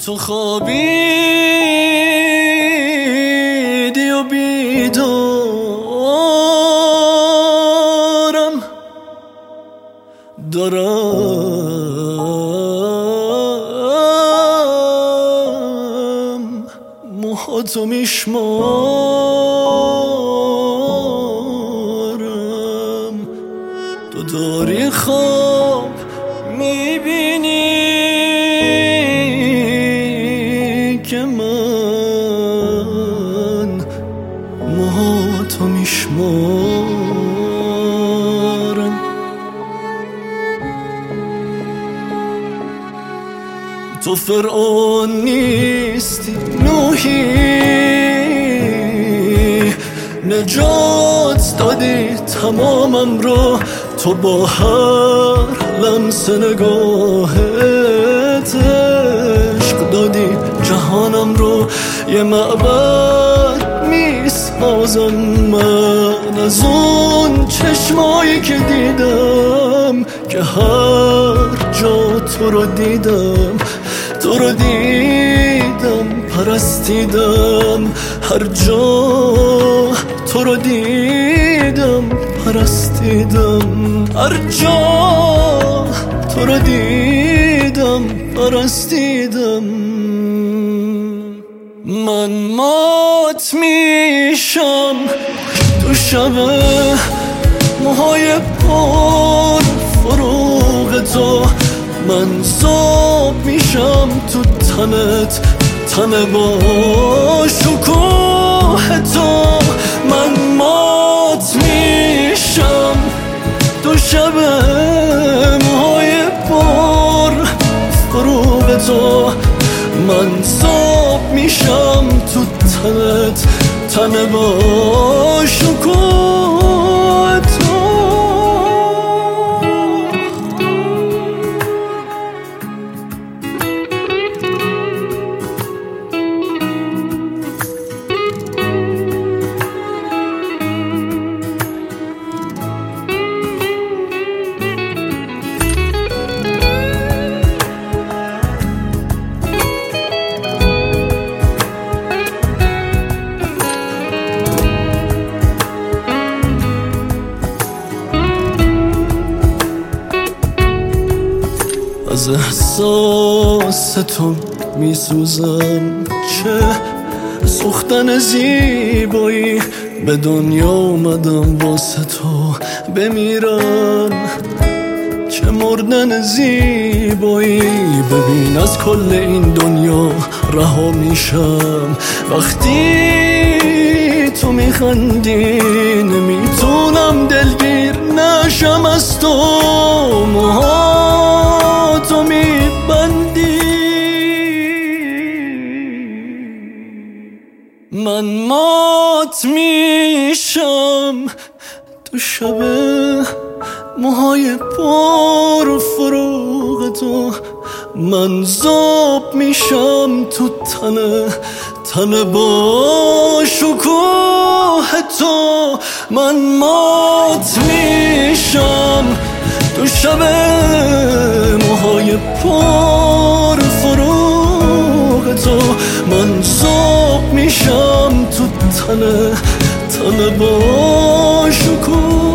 تو خوابیدی و بیدارم دارم موهاتو میشمارم تو داری خواب میبینی که من موهاتو میشمارم تو فرعون نیستی نوحی نجات دادی تمامم رو تو با هر لمس نگاهت عشق دادی جهانم رو یه معبد میسازم من از اون چشمایی که دیدم که هر جا تو رو دیدم تو رو دیدم پرستیدم هر جا تو رو دیدم پرستیدم هر جا تو رو دیدم پرستیدم من مات میشم تو شب موهای پر فروغ تو من زاب میشم تو تنت تنه با شکوه تو من مات میشم تو شب موهای پر فروغ تو من زاب میشم تو تنت تنه با شکوه تو از احساس تو میسوزم چه سوختن زیبایی به دنیا اومدم واسه تو بمیرم چه مردن زیبایی ببین از کل این دنیا رها میشم وقتی تو میخندی نمیتونم دلگیر نشم از تو موهاتو میبندی من مات میشم تو شب موهای پر و فروغ تو من زاب میشم تو تنه با شکوه تو من مات میشم تو شب موهای پر فروغ تو من زاب میشم تو تنه با شکوه